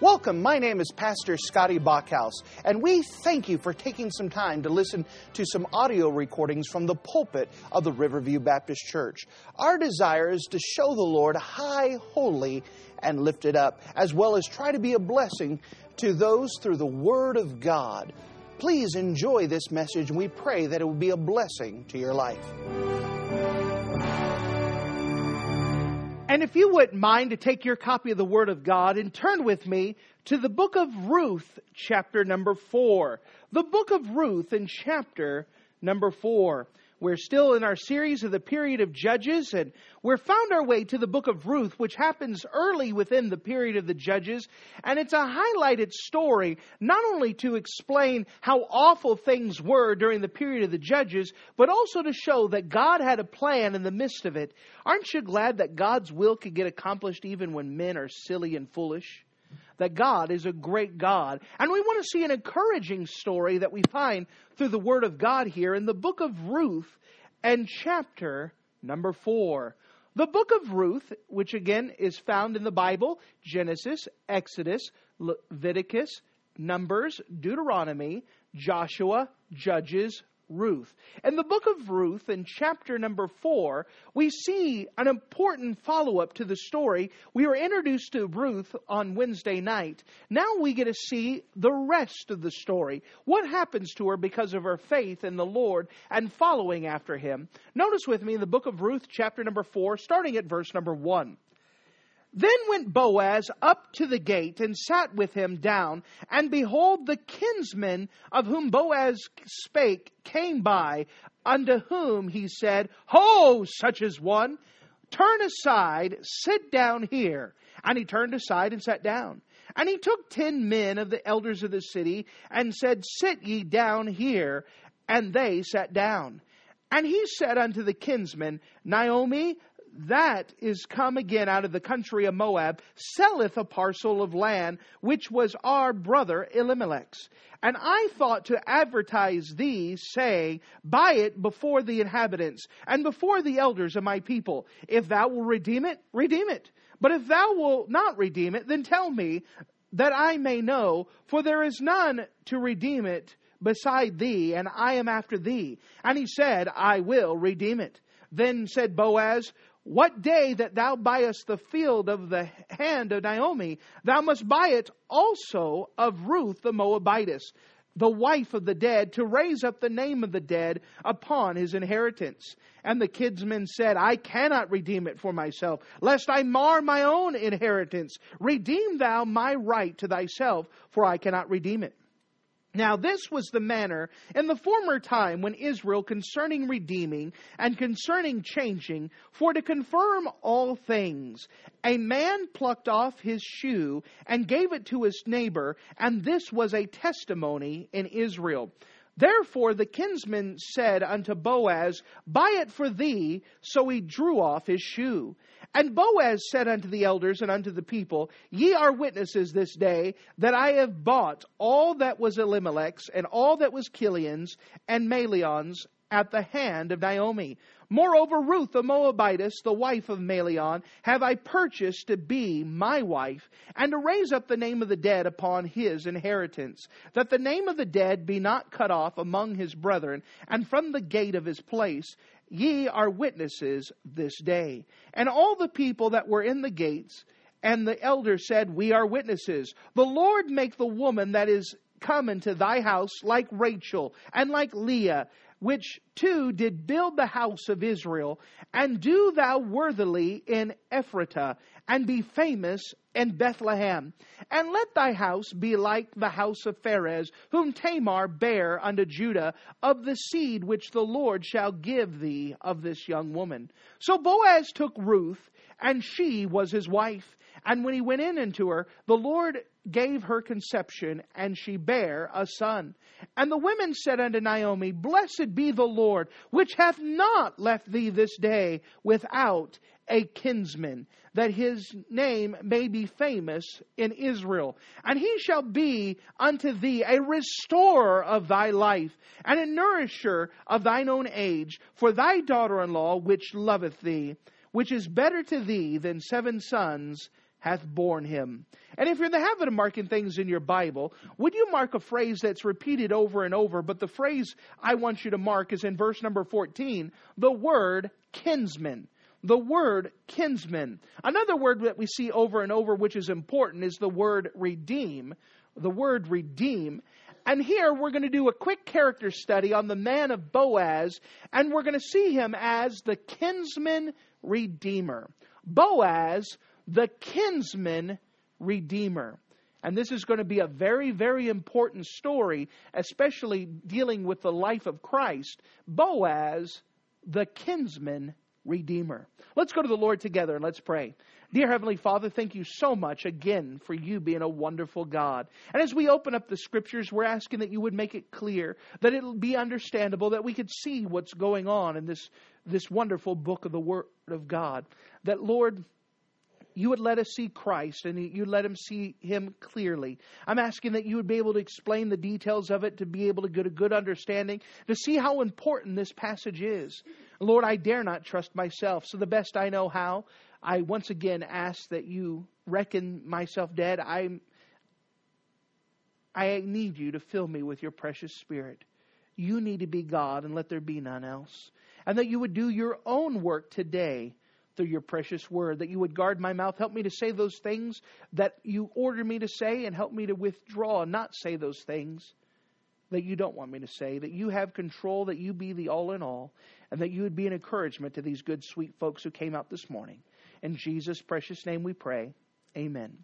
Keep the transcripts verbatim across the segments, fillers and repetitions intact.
Welcome, my name is Pastor Scotty Bachhaus, and we thank you for taking some time to listen to some audio recordings from the pulpit of the Riverview Baptist Church. Our desire is to show the Lord high, holy, and lifted up, as well as try to be a blessing to those through the Word of God. Please enjoy this message, and we pray that it will be a blessing to your life. And if you wouldn't mind to take your copy of the Word of God and turn with me to the book of Ruth, chapter number four. The book of Ruth in chapter number four. We're still in our series of the period of Judges, and we're found our way to the book of Ruth, which happens early within the period of the Judges. And it's a highlighted story, not only to explain how awful things were during the period of the Judges, but also to show that God had a plan in the midst of it. Aren't you glad that God's will can get accomplished even when men are silly and foolish? That God is a great God. And we want to see an encouraging story that we find through the Word of God here in the book of Ruth and chapter number four. The book of Ruth, which again is found in the Bible, Genesis, Exodus, Leviticus, Numbers, Deuteronomy, Joshua, Judges, Ruth. In the book of Ruth, in chapter number four, we see an important follow-up to the story. We were introduced to Ruth on Wednesday night. Now we get to see the rest of the story. What happens to her because of her faith in the Lord and following after Him. Notice with me in the book of Ruth, chapter number four, starting at verse number one. Then went Boaz up to the gate and sat with him down, and behold, the kinsman of whom Boaz spake came by, unto whom he said, Ho, such as one, turn aside, sit down here. And he turned aside and sat down. And he took ten men of the elders of the city, and said, Sit ye down here. And they sat down. And he said unto the kinsman, Naomi, that is come again out of the country of Moab, selleth a parcel of land, which was our brother Elimelech's. And I thought to advertise thee, saying, Buy it before the inhabitants, and before the elders of my people. If thou wilt redeem it, redeem it. But if thou wilt not redeem it, then tell me, that I may know, for there is none to redeem it beside thee, and I am after thee. And he said, I will redeem it. Then said Boaz, What day that thou buyest the field of the hand of Naomi, thou must buy it also of Ruth the Moabitess, the wife of the dead, to raise up the name of the dead upon his inheritance. And the kinsman said, I cannot redeem it for myself, lest I mar my own inheritance. Redeem thou my right to thyself, for I cannot redeem it. Now this was the manner in the former time when Israel concerning redeeming and concerning changing, for to confirm all things, a man plucked off his shoe and gave it to his neighbor, and this was a testimony in Israel. Therefore the kinsman said unto Boaz, Buy it for thee. So he drew off his shoe. And Boaz said unto the elders and unto the people, Ye are witnesses this day that I have bought all that was Elimelech's, and all that was Kilion's and Malion's at the hand of Naomi. Moreover, Ruth the Moabitess, the wife of Malion, have I purchased to be my wife, and to raise up the name of the dead upon his inheritance, that the name of the dead be not cut off among his brethren, and from the gate of his place. Ye are witnesses this day. And all the people that were in the gates and the elders said, We are witnesses. The Lord make the woman that is come into thy house like Rachel and like Leah, which two did build the house of Israel, and do thou worthily in Ephratah, and be famous in Bethlehem. And let thy house be like the house of Pharez, whom Tamar bare unto Judah, of the seed which the Lord shall give thee of this young woman. So Boaz took Ruth, and she was his wife. And when he went in unto her, the Lord gave her conception, and she bare a son. And the women said unto Naomi, Blessed be the Lord, which hath not left thee this day without a kinsman, that his name may be famous in Israel. And he shall be unto thee a restorer of thy life, and a nourisher of thine own age, for thy daughter-in-law which loveth thee, which is better to thee than seven sons, hath borne him. And if you're in the habit of marking things in your Bible, would you mark a phrase that's repeated over and over? But the phrase I want you to mark is in verse number fourteen, the word kinsman. The word kinsman. Another word that we see over and over which is important is the word redeem. The word redeem. And here we're going to do a quick character study on the man of Boaz, and we're going to see him as the kinsman redeemer. Boaz, the kinsman redeemer. And this is going to be a very, very important story, especially dealing with the life of Christ. Boaz, the kinsman redeemer. Let's go to the Lord together and let's pray. Dear Heavenly Father, thank you so much again for you being a wonderful God. And as we open up the Scriptures, we're asking that you would make it clear, that it'll be understandable, that we could see what's going on in this, this wonderful book of the Word of God. That, Lord, you would let us see Christ and you let him see him clearly. I'm asking that you would be able to explain the details of it, to be able to get a good understanding, to see how important this passage is. Lord, I dare not trust myself, so the best I know how, I once again ask that you reckon myself dead. I I need you to fill me with your precious Spirit. You need to be God and let there be none else. And that you would do your own work today through your precious word, that you would guard my mouth. Help me to say those things that you order me to say, and help me to withdraw and not say those things that you don't want me to say, that you have control, that you be the all in all, and that you would be an encouragement to these good, sweet folks who came out this morning. In Jesus' precious name we pray. Amen.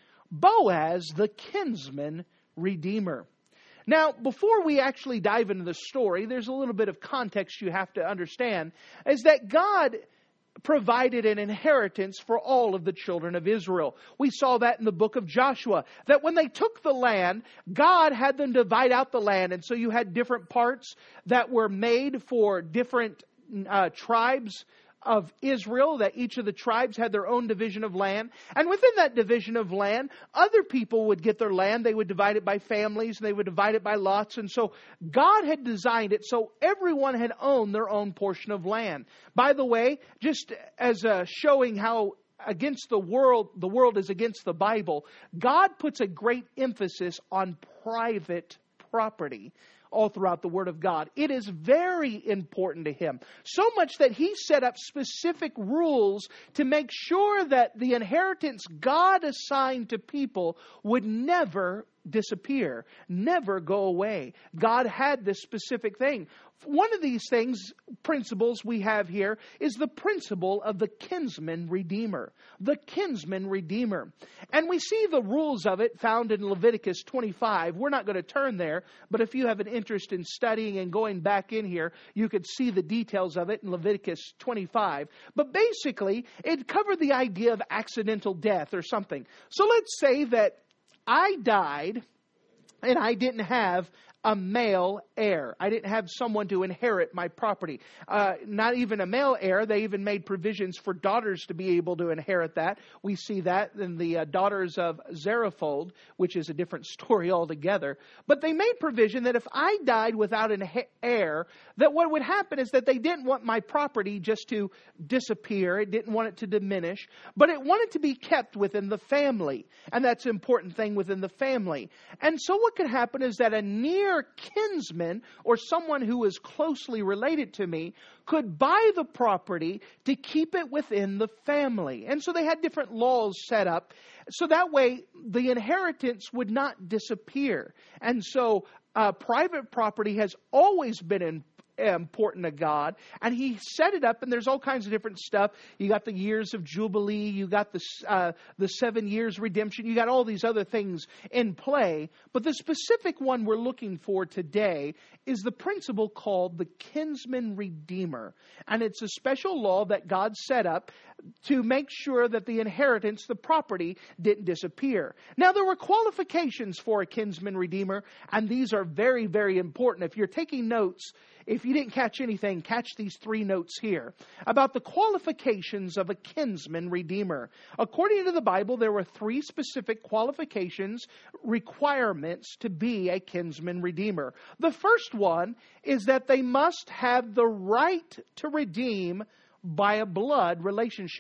Boaz, the kinsman redeemer. Now, before we actually dive into the story, there's a little bit of context you have to understand, is that God provided an inheritance for all of the children of Israel. We saw that in the book of Joshua, that when they took the land, God had them divide out the land. And so you had different parts that were made for different uh, tribes of Israel, that each of the tribes had their own division of land. And within that division of land, other people would get their land. They would divide it by families. They would divide it by lots. And so God had designed it so everyone had owned their own portion of land. By the way, just as a showing how against the world, the world is against the Bible, God puts a great emphasis on private property all throughout the Word of God. It is very important to Him. So much that He set up specific rules to make sure that the inheritance God assigned to people would never disappear, never go away. God had this specific thing. One of these things, principles we have here, is the principle of the kinsman redeemer. The kinsman redeemer. And we see the rules of it found in Leviticus twenty-five. We're not going to turn there, but if you have an interest in studying and going back in here, you could see the details of it in Leviticus twenty-five. But basically, it covered the idea of accidental death or something. So let's say that I died and I didn't have a male heir. I didn't have someone to inherit my property. Uh, not even a male heir. They even made provisions for daughters to be able to inherit that. We see that in the uh, daughters of Zarephath, which is a different story altogether. But they made provision that if I died without an heir, that what would happen is that they didn't want my property just to disappear. It didn't want it to diminish, but it wanted to be kept within the family. And that's an important thing within the family. And so what could happen is that a near kinsman or someone who is closely related to me could buy the property to keep it within the family. And so they had different laws set up so that way the inheritance would not disappear. And so uh, private property has always been in important to God, and He set it up, and there's all kinds of different stuff. You got the years of Jubilee, you got the uh, the seven years redemption, you got all these other things in play, but the specific one we're looking for today is the principle called the kinsman redeemer, and it's a special law that God set up to make sure that the inheritance, the property, didn't disappear. Now, there were qualifications for a kinsman redeemer, and these are very, very important. If you're taking notes, if you didn't catch anything, catch these three notes here about the qualifications of a kinsman redeemer. According to the Bible, there were three specific qualifications, requirements to be a kinsman redeemer. The first one is that they must have the right to redeem by a blood relationship.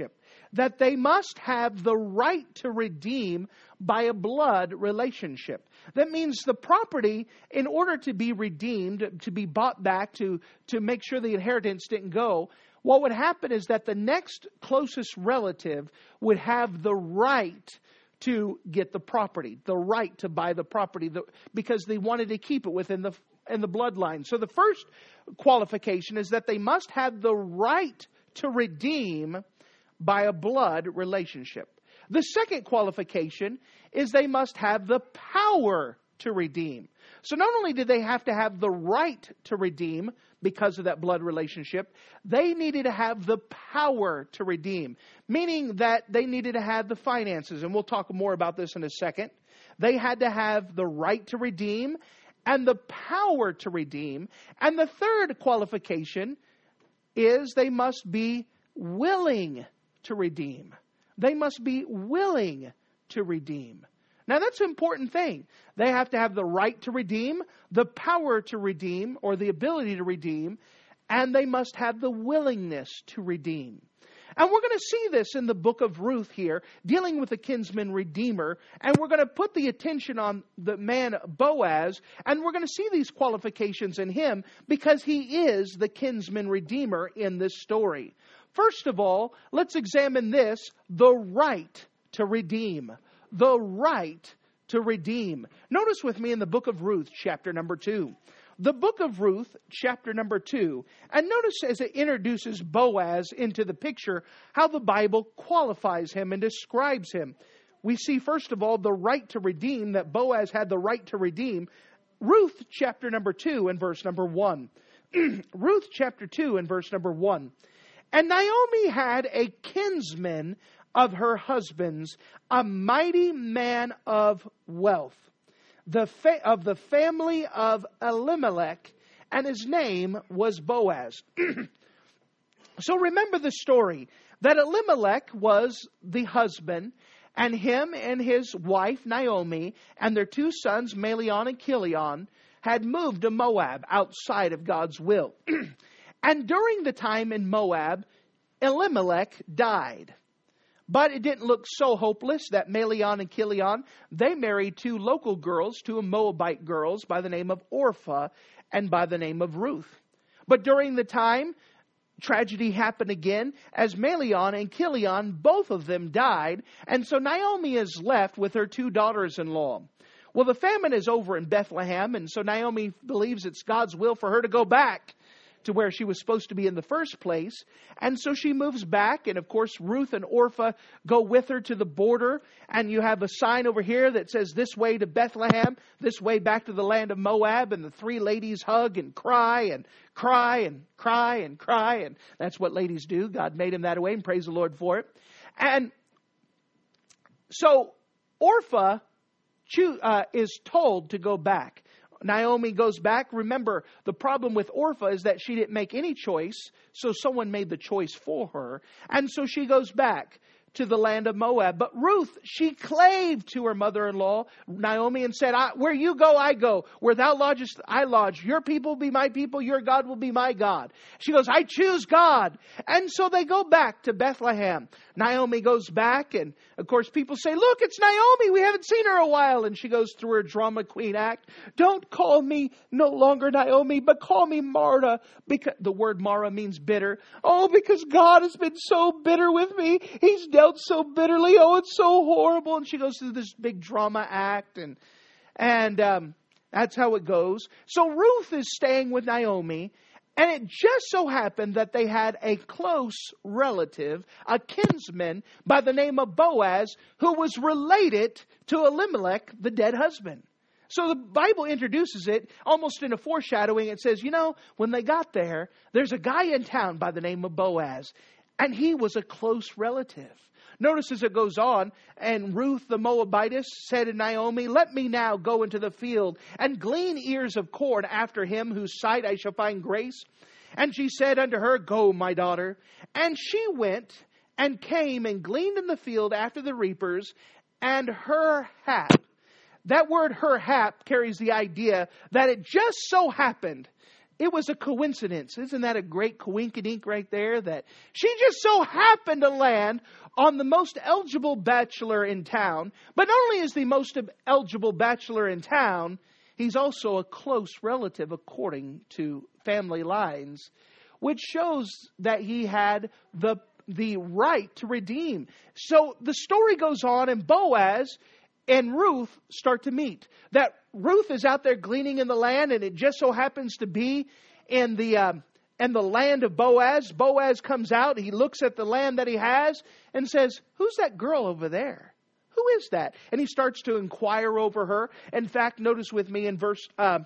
that they must have the right to redeem by a blood relationship. That means the property, in order to be redeemed, to be bought back, to, to make sure the inheritance didn't go, what would happen is that the next closest relative would have the right to get the property, the right to buy the property, the, because they wanted to keep it within the in the bloodline. So the first qualification is that they must have the right to redeem by a blood relationship. The second qualification is they must have the power to redeem. So not only did they have to have the right to redeem because of that blood relationship, they needed to have the power to redeem, meaning that they needed to have the finances. And we'll talk more about this in a second. They had to have the right to redeem and the power to redeem. And the third qualification is they must be willing to redeem. They must be willing to redeem. Now that's an important thing. They have to have the right to redeem, the power to redeem, or the ability to redeem, and they must have the willingness to redeem. And we're going to see this in the book of Ruth here, dealing with the kinsman redeemer. And we're going to put the attention on the man Boaz. And we're going to see these qualifications in him because he is the kinsman redeemer in this story. First of all, let's examine this, the right to redeem. The right to redeem. Notice with me in the book of Ruth, chapter number two. The book of Ruth, chapter number two. And notice as it introduces Boaz into the picture, how the Bible qualifies him and describes him. We see, first of all, the right to redeem, that Boaz had the right to redeem. Ruth, chapter number two and verse number one. Ruth, chapter two and verse number one. And Naomi had a kinsman of her husband's, a mighty man of wealth, the fa- of the family of Elimelech, and his name was Boaz. So remember the story, that Elimelech was the husband, and him and his wife Naomi, and their two sons, Malion and Kilion, had moved to Moab outside of God's will. And during the time in Moab, Elimelech died. But it didn't look so hopeless that Malion and Kilion, they married two local girls, two Moabite girls by the name of Orpah and by the name of Ruth. But during the time, tragedy happened again as Malion and Kilion, both of them died. And so Naomi is left with her two daughters-in-law. Well, the famine is over in Bethlehem, and so Naomi believes it's God's will for her to go back to where she was supposed to be in the first place. And so she moves back. And of course, Ruth and Orpah go with her to the border. And you have a sign over here that says this way to Bethlehem, this way back to the land of Moab. And the three ladies hug and cry and cry and cry and cry. And that's what ladies do. God made them that way, and praise the Lord for it. And so Orpah uh, is told to go back. Naomi goes back. Remember, the problem with Orpah is that she didn't make any choice, so someone made the choice for her. And so she goes back to the land of Moab. But Ruth, she clave to her mother-in-law, Naomi, and said, I, where you go, I go. Where thou lodgest, I lodge. Your people will be my people. Your God will be my God. She goes, I choose God. And so they go back to Bethlehem. Naomi goes back, and of course people say, look, it's Naomi. We haven't seen her a while. And she goes through her drama queen act. Don't call me no longer Naomi, but call me Mara. Because the word Mara means bitter. Oh, because God has been so bitter with me. He's dealt so bitterly. Oh, it's so horrible. And she goes through this big drama act, and and um, that's how it goes. So Ruth is staying with Naomi, and it just so happened that they had a close relative, a kinsman by the name of Boaz, who was related to Elimelech, the dead husband. So the Bible introduces it almost in a foreshadowing. It says, you know, when they got there, there's a guy in town by the name of Boaz, and he was a close relative. Notice as it goes on, and Ruth the Moabitess said to Naomi, let me now go into the field and glean ears of corn after him whose sight I shall find grace. And she said unto her, go, my daughter. And she went and came and gleaned in the field after the reapers, and her hap. That word her hap carries the idea that it just so happened it was a coincidence. Isn't that a great coinkydink right there? That she just so happened to land on the most eligible bachelor in town. But not only is the most eligible bachelor in town, he's also a close relative according to family lines, which shows that he had the the right to redeem. So the story goes on, and Boaz and Ruth start to meet. That Ruth is out there gleaning in the land, and it just so happens to be in the um, in the land of Boaz. Boaz comes out, he looks at the land that he has, and says, "Who's that girl over there? Who is that?" And he starts to inquire over her. In fact, notice with me in verse uh,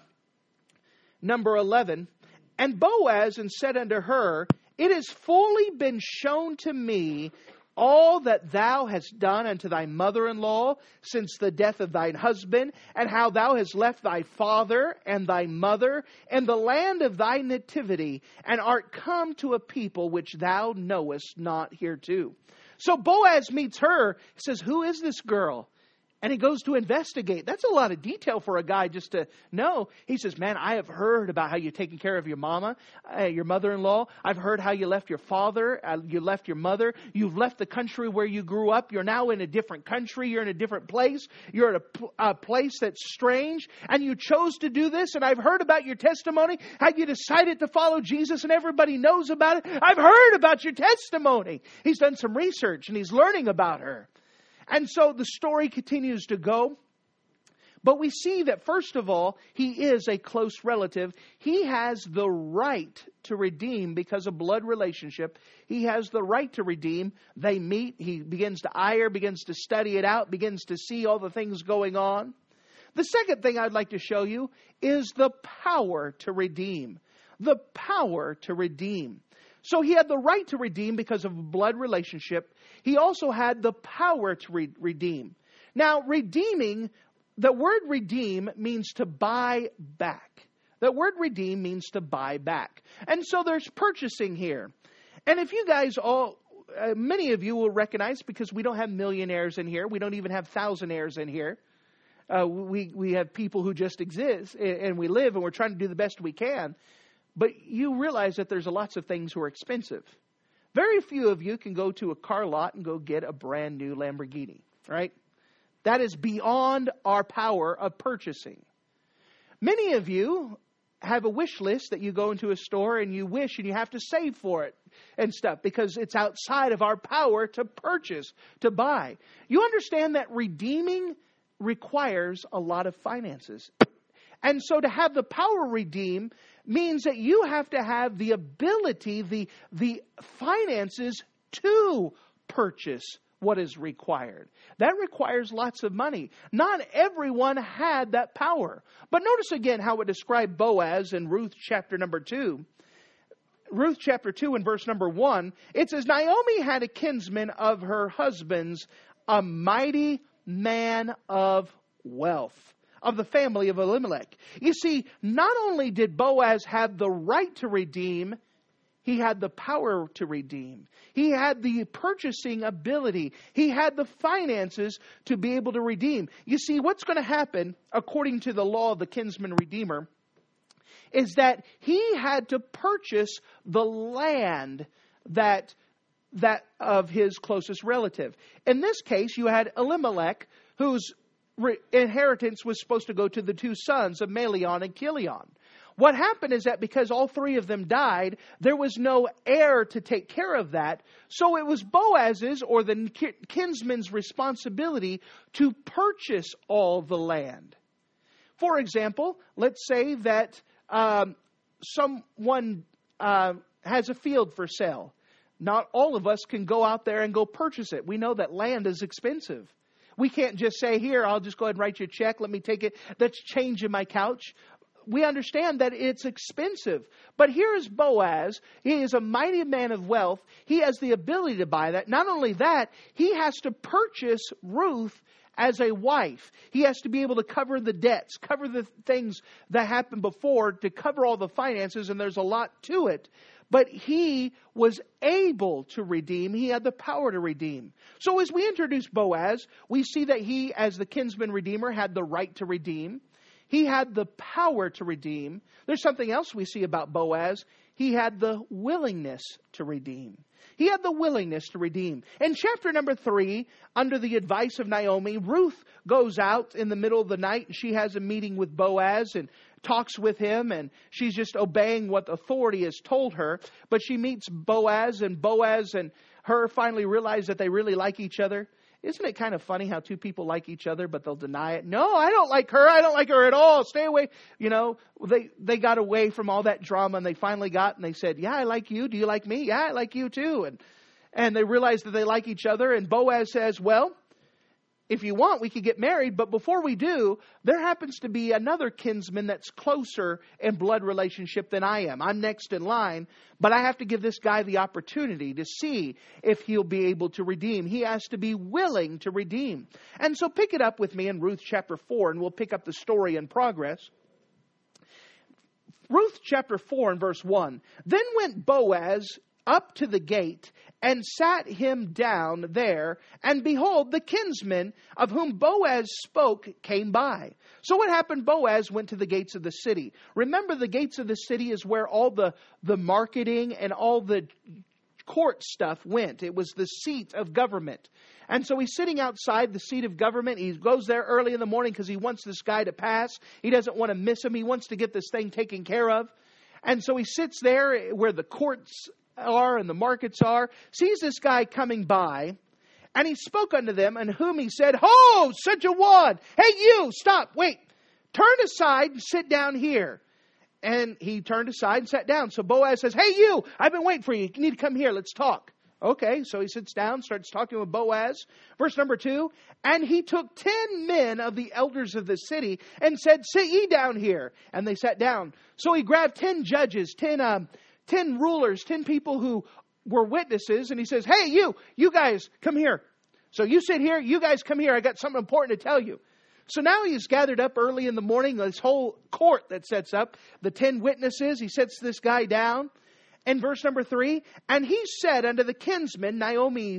number eleven, "And Boaz and said unto her, It has fully been shown to me all that thou hast done unto thy mother-in-law since the death of thine husband, and how thou hast left thy father and thy mother and the land of thy nativity, and art come to a people which thou knowest not hereto." So Boaz meets her, says, "Who is this girl?" And he goes to investigate. That's a lot of detail for a guy just to know. He says, "Man, I have heard about how you're taking care of your mama, uh, your mother-in-law. I've heard how you left your father, uh, you left your mother. You've left the country where you grew up. You're now in a different country. You're in a different place. You're at a, a place that's strange. And you chose to do this. And I've heard about your testimony, how you decided to follow Jesus, and everybody knows about it. I've heard about your testimony." He's done some research, and he's learning about her. And so the story continues to go. But we see that, first of all, he is a close relative. He has the right to redeem because of blood relationship. He has the right to redeem. They meet. He begins to ire, begins to study it out, begins to see all the things going on. The second thing I'd like to show you is the power to redeem. The power to redeem. So he had the right to redeem because of a blood relationship. He also had the power to re- redeem. Now, redeeming, the word redeem means to buy back. The word redeem means to buy back. And so there's purchasing here. And if you guys all, uh, many of you will recognize, because we don't have millionaires in here. We don't even have thousandaires in here. Uh, we, we have people who just exist, and, and we live, and we're trying to do the best we can. But you realize that there's lots of things who are expensive. Very few of you can go to a car lot and go get a brand new Lamborghini, right? That is beyond our power of purchasing. Many of you have a wish list that you go into a store and you wish, and you have to save for it and stuff because it's outside of our power to purchase, to buy. You understand that redeeming requires a lot of finances. And so to have the power redeem means that you have to have the ability, the, the finances to purchase what is required. That requires lots of money. Not everyone had that power. But notice again how it described Boaz in Ruth chapter number two. Ruth chapter two and verse number one. It says, "Naomi had a kinsman of her husband's, a mighty man of wealth, of the family of Elimelech." You see, not only did Boaz have the right to redeem, he had the power to redeem. He had the purchasing ability. He had the finances to be able to redeem. You see, what's going to happen, according to the law of the kinsman redeemer, is that he had to purchase the land that, that of his closest relative. In this case, you had Elimelech, whose inheritance was supposed to go to the two sons of Malion and Chilion. What happened is that because all three of them died, there was no heir to take care of that. So it was Boaz's, or the kinsman's, responsibility to purchase all the land. For example, let's say that um, someone uh, has a field for sale. Not all of us can go out there and go purchase it. We know that land is expensive. We can't just say, "Here, I'll just go ahead and write you a check. Let me take it. That's change in my couch." We understand that it's expensive. But here is Boaz. He is a mighty man of wealth. He has the ability to buy that. Not only that, he has to purchase Ruth as a wife. He has to be able to cover the debts, cover the things that happened before, to cover all the finances, and there's a lot to it. But he was able to redeem. He had the power to redeem. So as we introduce Boaz, we see that he, as the kinsman redeemer, had the right to redeem. He had the power to redeem. There's something else we see about Boaz. He had the willingness to redeem. He had the willingness to redeem. In chapter number three, under the advice of Naomi, Ruth goes out in the middle of the night. She has a meeting with Boaz and talks with him, and she's just obeying what authority has told her. But she meets Boaz, and Boaz and her finally realize that they really like each other. Isn't it kind of funny how two people like each other, but they'll deny it? No, I don't like her. I don't like her at all. Stay away. You know, they, they got away from all that drama, and they finally got, and they said, yeah, I like you. Do you like me? Yeah, I like you too. And, and they realized that they like each other. And Boaz says, well, if you want, we could get married. But before we do, there happens to be another kinsman that's closer in blood relationship than I am. I'm next in line, but I have to give this guy the opportunity to see if he'll be able to redeem. He has to be willing to redeem. And so pick it up with me in Ruth chapter four, and we'll pick up the story in progress. Ruth chapter four and verse one. Then went Boaz up to the gate and sat him down there, and behold, the kinsman of whom Boaz spoke came by. So what happened? Boaz went to the gates of the city. Remember, the gates of the city is where all the, the marketing and all the court stuff went. It was the seat of government. And so he's sitting outside the seat of government. He goes there early in the morning because he wants this guy to pass. He doesn't want to miss him. He wants to get this thing taken care of. And so he sits there where the courts are and the markets are, sees this guy coming by, and he spoke unto them, and whom he said, Ho, such a one! Hey, you, stop, wait, turn aside and sit down here. And he turned aside and sat down. So Boaz says, hey, you, I've been waiting for you. You need to come here. Let's talk. Okay, so he sits down, starts talking with Boaz. Verse number two, and he took ten men of the elders of the city and said, sit ye down here. And they sat down. So he grabbed ten judges, ten um, ten rulers, ten people who were witnesses. And he says, hey, you, you guys, come here. So you sit here, you guys come here. I got something important to tell you. So now he's gathered up early in the morning, this whole court that sets up, the ten witnesses. He sets this guy down. And verse number three, and he said unto the kinsman, Naomi,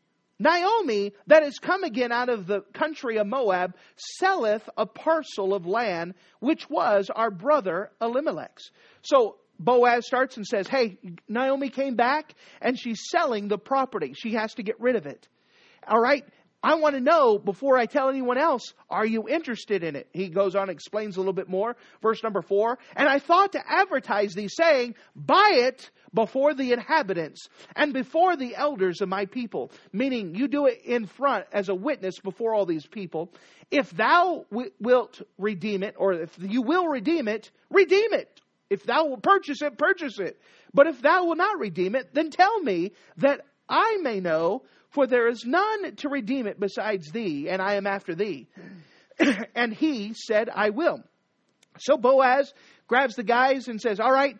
Naomi, that is come again out of the country of Moab, selleth a parcel of land, which was our brother Elimelech's. So Boaz starts and says, hey, Naomi came back and she's selling the property. She has to get rid of it. All right. I want to know, before I tell anyone else, are you interested in it? He goes on and explains a little bit more. Verse number four. And I thought to advertise thee, saying, buy it before the inhabitants and before the elders of my people. Meaning, you do it in front as a witness before all these people. If thou w- wilt redeem it, or if you will redeem it, redeem it. If thou will purchase it, purchase it. But if thou will not redeem it, then tell me, that I may know, for there is none to redeem it besides thee, and I am after thee. And he said, I will. So Boaz grabs the guys and says, all right,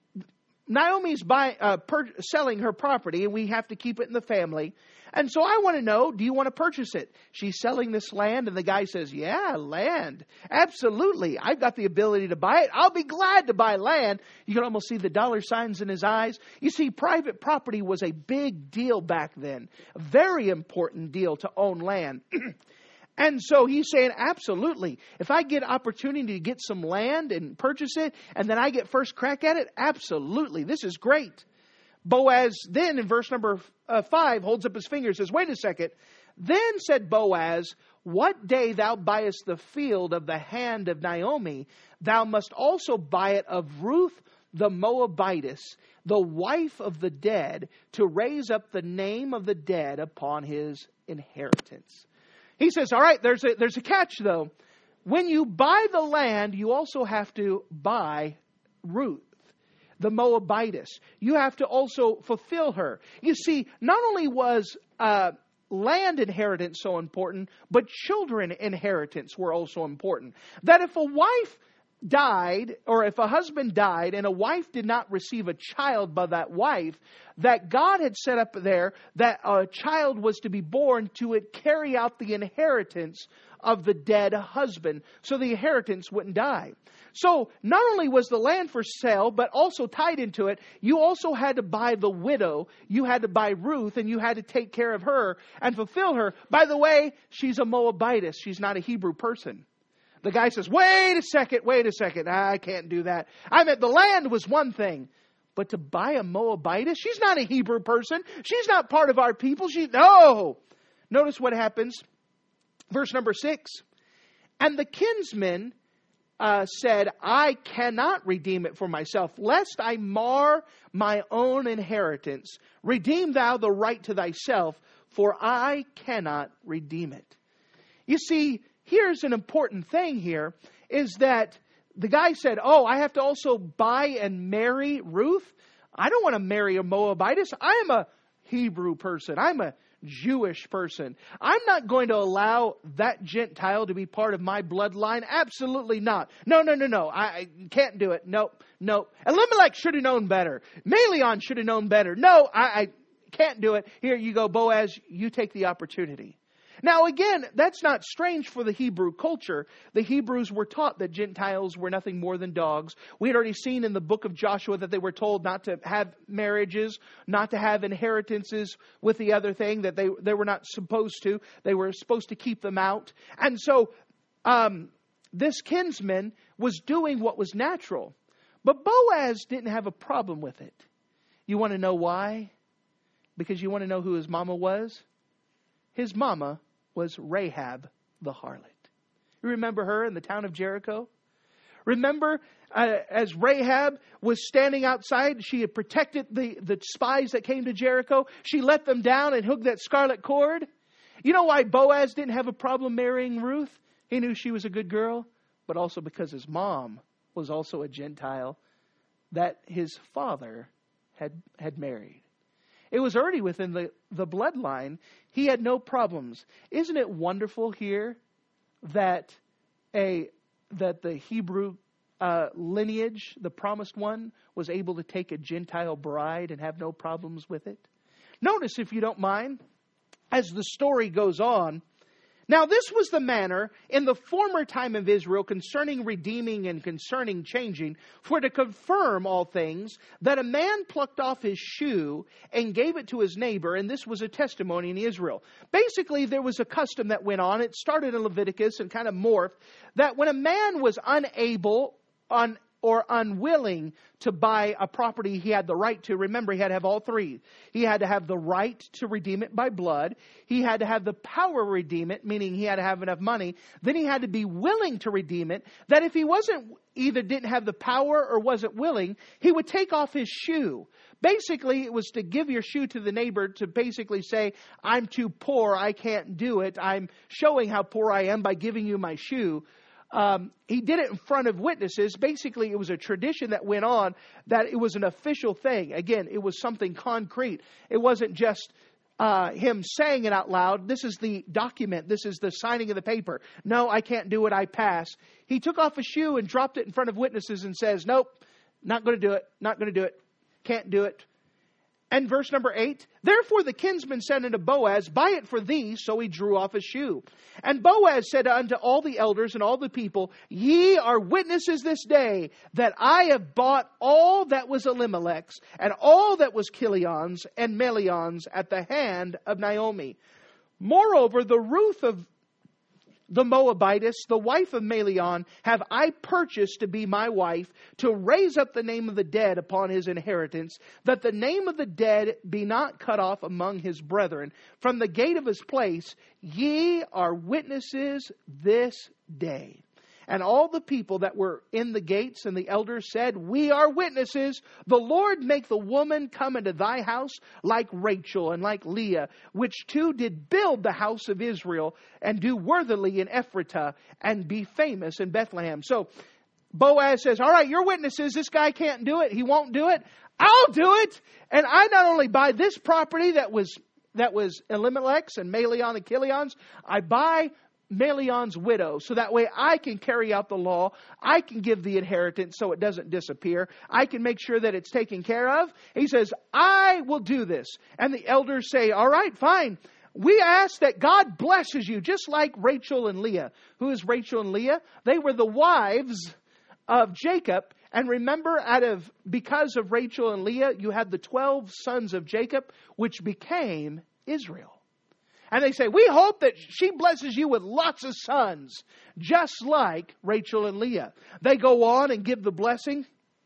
Naomi's buy, uh, per- selling her property, and we have to keep it in the family. And so I want to know, do you want to purchase it? She's selling this land, and the guy says, yeah, land. Absolutely. I've got the ability to buy it. I'll be glad to buy land. You can almost see the dollar signs in his eyes. You see, private property was a big deal back then. A very important deal to own land. And so he's saying, absolutely. If I get opportunity to get some land and purchase it, and then I get first crack at it, absolutely. This is great. Boaz then in verse number uh, five holds up his finger and says, wait a second. Then said Boaz, what day thou buyest the field of the hand of Naomi, thou must also buy it of Ruth the Moabitess, the wife of the dead, to raise up the name of the dead upon his inheritance. He says, all right, there's a, there's a catch though. When you buy the land, you also have to buy Ruth, the Moabitess. You have to also fulfill her. You see, not only was uh, land inheritance so important, but children inheritance were also important. That if a wife died, or if a husband died and a wife did not receive a child by that wife, that God had set up there that a child was to be born to it carry out the inheritance of the dead husband, so the inheritance wouldn't die. So not only was the land for sale, but also tied into it, you also had to buy the widow, you had to buy Ruth, and you had to take care of her and fulfill her. By the way, she's a Moabitess, she's not a Hebrew person. The guy says, wait a second, wait a second. I can't do that. I meant the land was one thing. But to buy a Moabitess, she's not a Hebrew person. She's not part of our people. She, no. Notice what happens. Verse number six. And the kinsman uh, said, I cannot redeem it for myself, lest I mar my own inheritance. Redeem thou the right to thyself, for I cannot redeem it. You see, here's an important thing here, is that the guy said, oh, I have to also buy and marry Ruth? I don't want to marry a Moabitess. I am a Hebrew person. I'm a Jewish person. I'm not going to allow that Gentile to be part of my bloodline. Absolutely not. No, no, no, no. I, I can't do it. Nope, nope. Elimelech should have known better. Malion should have known better. No, I, I can't do it. Here you go, Boaz. You take the opportunity. Now again, that's not strange for the Hebrew culture. The Hebrews were taught that Gentiles were nothing more than dogs. We had already seen in the book of Joshua that they were told not to have marriages, not to have inheritances with the other thing, that they, they were not supposed to. They were supposed to keep them out. And so um, this kinsman was doing what was natural. But Boaz didn't have a problem with it. You want to know why? Because you want to know who his mama was? His mama was Rahab the harlot. You remember her in the town of Jericho? Remember uh, as Rahab was standing outside, she had protected the, the spies that came to Jericho. She let them down and hooked that scarlet cord. You know why Boaz didn't have a problem marrying Ruth? He knew she was a good girl, but also because his mom was also a Gentile that his father had, had married. It was already within the, the bloodline. He had no problems. Isn't it wonderful here that a that the Hebrew uh, lineage, the promised one, was able to take a Gentile bride and have no problems with it? Notice, if you don't mind, as the story goes on, now this was the manner in the former time of Israel concerning redeeming and concerning changing, for to confirm all things, that a man plucked off his shoe and gave it to his neighbor, and this was a testimony in Israel. Basically, there was a custom that went on. It started in Leviticus and kind of morphed, that when a man was unable on or unwilling to buy a property he had the right to. Remember, he had to have all three. He had to have the right to redeem it by blood. He had to have the power to redeem it, meaning he had to have enough money. Then he had to be willing to redeem it. That if he wasn't, either didn't have the power or wasn't willing, he would take off his shoe. Basically, it was to give your shoe to the neighbor to basically say, I'm too poor, I can't do it. I'm showing how poor I am by giving you my shoe. Um, he did it in front of witnesses. Basically, it was a tradition that went on, that it was an official thing. Again, it was something concrete. It wasn't just uh, him saying it out loud. This is the document. This is the signing of the paper. No, I can't do it. I pass. He took off a shoe and dropped it in front of witnesses and says, nope, not going to do it. Not going to do it. Can't do it. And verse number eight, therefore the kinsman said unto Boaz, buy it for thee. So he drew off his shoe. And Boaz said unto all the elders and all the people, ye are witnesses this day that I have bought all that was Elimelech's and all that was Kilion's and Malion's at the hand of Naomi. Moreover, the Ruth of the Moabitess, the wife of Malion, have I purchased to be my wife, to raise up the name of the dead upon his inheritance, that the name of the dead be not cut off among his brethren. From the gate of his place, ye are witnesses this day. And all the people that were in the gates and the elders said, we are witnesses. The Lord make the woman come into thy house like Rachel and like Leah, which two did build the house of Israel and do worthily in Ephratah and be famous in Bethlehem. So Boaz says, all right, you're witnesses. This guy can't do it. He won't do it. I'll do it. And I not only buy this property that was that was Elimelech's and Malion and Kilion's, I buy Malion's widow, so that way I can carry out the law. I can give the inheritance so it doesn't disappear. I can make sure that it's taken care of. He says, I will do this. And the elders say, all right, fine. We ask that God blesses you, just like Rachel and Leah. Who is Rachel and Leah? They were the wives of Jacob. And remember, out of because of Rachel and Leah, you had the twelve sons of Jacob, which became Israel. And they say, we hope that she blesses you with lots of sons, just like Rachel and Leah. They go on and give the blessing.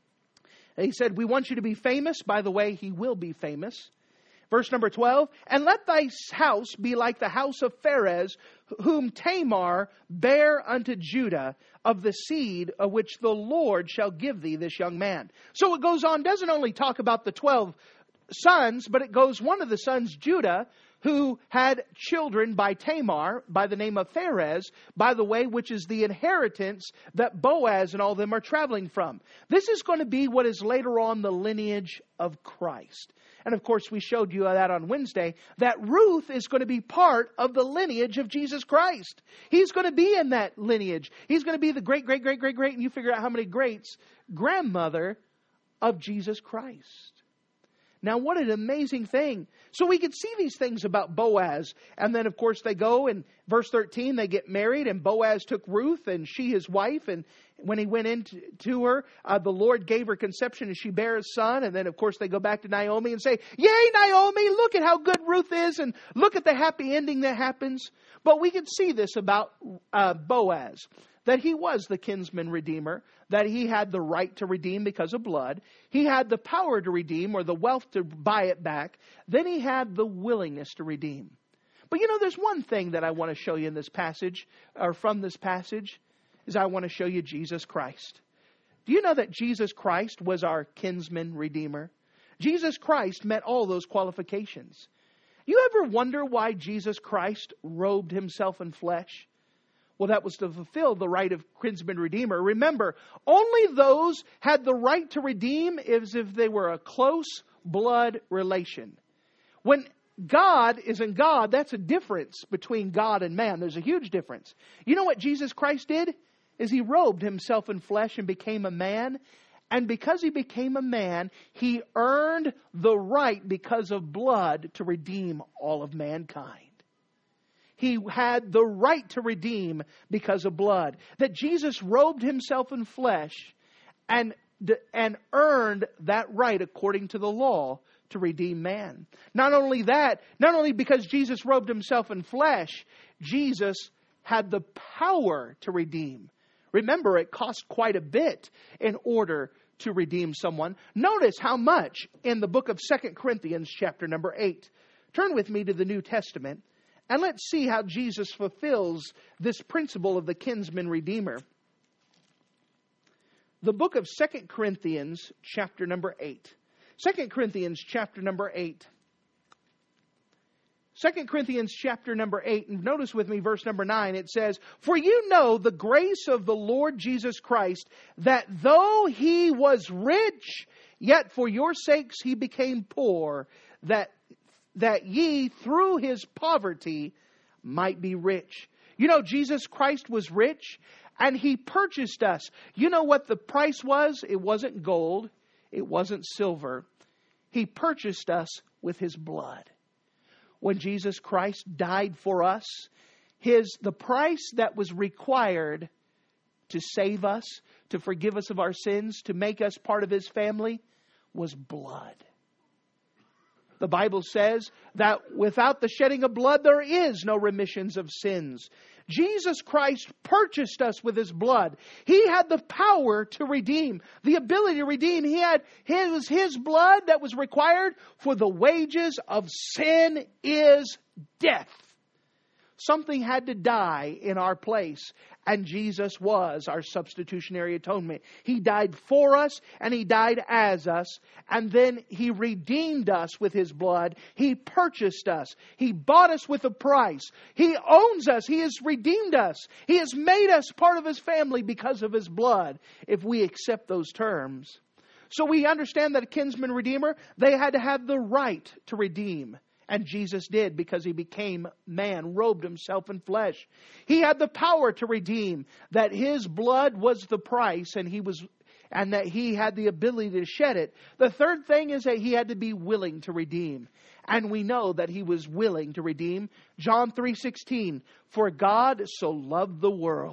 And he said, we want you to be famous. By the way, he will be famous. Verse number twelve, and let thy house be like the house of Pharez, whom Tamar bare unto Judah, of the seed of which the Lord shall give thee this young man. So it goes on, doesn't only talk about the twelve sons, but it goes, one of the sons, Judah, who had children by Tamar, by the name of Pharez, by the way, which is the inheritance that Boaz and all them are traveling from. This is going to be what is later on the lineage of Christ. And of course, we showed you that on Wednesday, that Ruth is going to be part of the lineage of Jesus Christ. He's going to be in that lineage. He's going to be the great, great, great, great, great, and you figure out how many greats, grandmother of Jesus Christ. Now, what an amazing thing. So we could see these things about Boaz. And then, of course, they go in verse thirteen, they get married, and Boaz took Ruth, and she his wife. And when he went into to her, uh, the Lord gave her conception, and she bare a son. And then, of course, they go back to Naomi and say, yay, Naomi, look at how good Ruth is, and look at the happy ending that happens. But we can see this about uh, Boaz, that he was the kinsman redeemer, that he had the right to redeem because of blood. He had the power to redeem, or the wealth to buy it back. Then he had the willingness to redeem. But you know, there's one thing that I want to show you in this passage, or from this passage, is I want to show you Jesus Christ. Do you know that Jesus Christ was our kinsman redeemer? Jesus Christ met all those qualifications. You ever wonder why Jesus Christ robed himself in flesh? Well, that was to fulfill the right of kinsman redeemer. Remember, only those had the right to redeem as if they were a close blood relation. When God is in God, that's a difference between God and man. There's a huge difference. You know what Jesus Christ did? Is he robed himself in flesh and became a man. And because he became a man, he earned the right because of blood to redeem all of mankind. He had the right to redeem because of blood. That Jesus robed himself in flesh and, and earned that right according to the law to redeem man. Not only that, not only because Jesus robed himself in flesh, Jesus had the power to redeem. Remember, it cost quite a bit in order to redeem someone. Notice how much in the book of Second Corinthians chapter number eight. Turn with me to the New Testament. And let's see how Jesus fulfills this principle of the kinsman redeemer. The book of Second Corinthians, chapter number eight. Second Corinthians, chapter number eight. Second Corinthians, chapter number eight. And notice with me verse number nine. It says, for you know the grace of the Lord Jesus Christ, that though he was rich, yet for your sakes he became poor, that that ye through his poverty might be rich. You know, Jesus Christ was rich and he purchased us. You know what the price was? It wasn't gold. It wasn't silver. He purchased us with his blood. When Jesus Christ died for us, his the price that was required to save us, to forgive us of our sins, to make us part of his family, was blood. The Bible says that without the shedding of blood, there is no remissions of sins. Jesus Christ purchased us with his blood. He had the power to redeem, the ability to redeem. He had it was his blood that was required, for the wages of sin is death. Something had to die in our place, and Jesus was our substitutionary atonement. He died for us, and he died as us, and then he redeemed us with his blood. He purchased us. He bought us with a price. He owns us. He has redeemed us. He has made us part of his family because of his blood, if we accept those terms. So we understand that a kinsman redeemer, they had to have the right to redeem. And Jesus did, because he became man, robed himself in flesh. He had the power to redeem, that his blood was the price, and he was, and that he had the ability to shed it. The third thing is that he had to be willing to redeem. And we know that he was willing to redeem. John three sixteen, for God so loved the world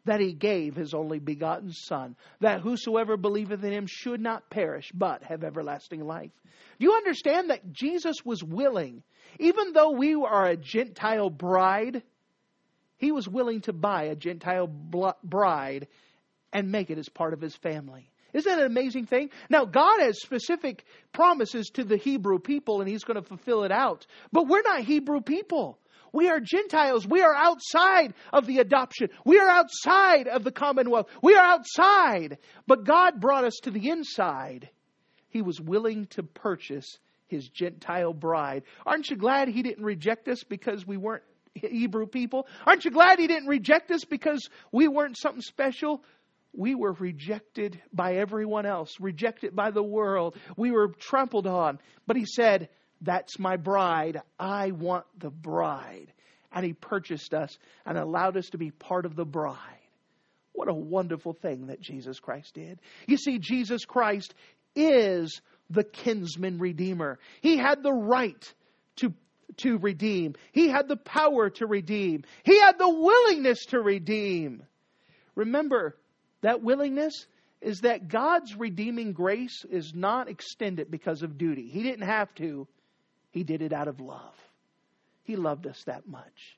that He gave His only begotten Son, that whosoever believeth in Him should not perish, but have everlasting life. Do you understand that Jesus was willing, even though we are a Gentile bride, He was willing to buy a Gentile bride and make it as part of His family. Isn't that an amazing thing? Now, God has specific promises to the Hebrew people, and He's going to fulfill it out. But we're not Hebrew people. We are Gentiles. We are outside of the adoption. We are outside of the commonwealth. We are outside. But God brought us to the inside. He was willing to purchase His Gentile bride. Aren't you glad He didn't reject us because we weren't Hebrew people? Aren't you glad He didn't reject us because we weren't something special? We were rejected by everyone else, rejected by the world. We were trampled on. But He said, that's my bride. I want the bride. And He purchased us and allowed us to be part of the bride. What a wonderful thing that Jesus Christ did. You see, Jesus Christ is the kinsman redeemer. He had the right to, to redeem. He had the power to redeem. He had the willingness to redeem. Remember, that willingness is that God's redeeming grace is not extended because of duty. He didn't have to. He did it out of love. He loved us that much.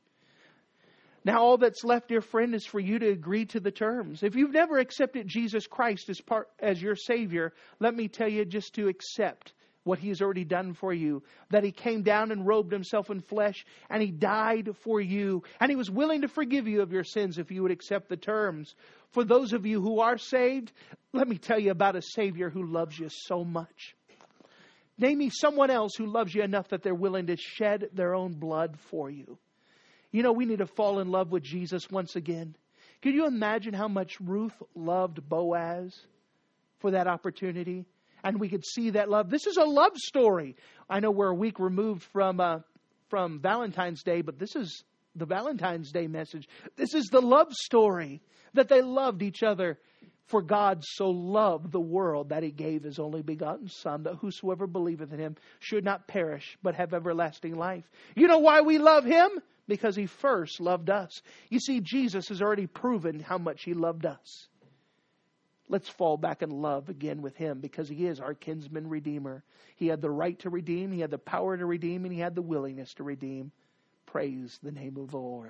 Now, all that's left, dear friend, is for you to agree to the terms. If you've never accepted Jesus Christ as part as your Savior, let me tell you just to accept what He has already done for you. That He came down and robed Himself in flesh, and He died for you. And He was willing to forgive you of your sins if you would accept the terms. For those of you who are saved, let me tell you about a Savior who loves you so much. Name me someone else who loves you enough that they're willing to shed their own blood for you. You know, we need to fall in love with Jesus once again. Can you imagine how much Ruth loved Boaz for that opportunity? And we could see that love. This is a love story. I know we're a week removed from uh, from Valentine's Day, but this is the Valentine's Day message. This is the love story that they loved each other. For God so loved the world that He gave His only begotten Son, that whosoever believeth in Him should not perish, but have everlasting life. You know why we love Him? Because He first loved us. You see, Jesus has already proven how much He loved us. Let's fall back in love again with Him, because He is our kinsman redeemer. He had the right to redeem, He had the power to redeem, and He had the willingness to redeem. Praise the name of the Lord.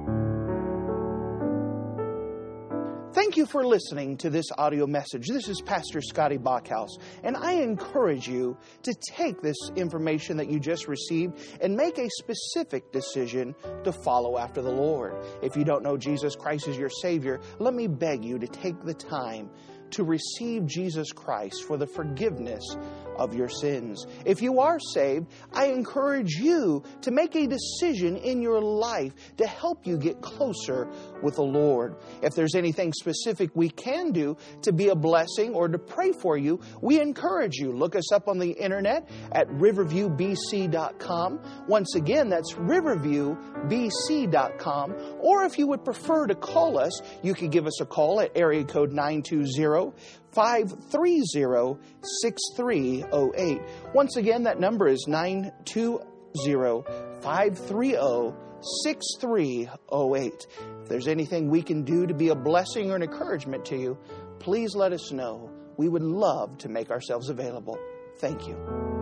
Thank you for listening to this audio message. This is Pastor Scotty Bachhaus, and I encourage you to take this information that you just received and make a specific decision to follow after the Lord. If you don't know Jesus Christ as your Savior, let me beg you to take the time to receive Jesus Christ for the forgiveness of your sins. If you are saved, I encourage you to make a decision in your life to help you get closer with the Lord. If there's anything specific we can do to be a blessing or to pray for you, we encourage you. Look us up on the internet at riverview b c dot com. Once again, that's riverview b c dot com. Or if you would prefer to call us, you can give us a call at area code nine two zero, five three zero, six three zero eight. Once again, that number is nine two zero, five three zero, six three zero eight. If there's anything we can do to be a blessing or an encouragement to you, please let us know. We would love to make ourselves available. Thank you.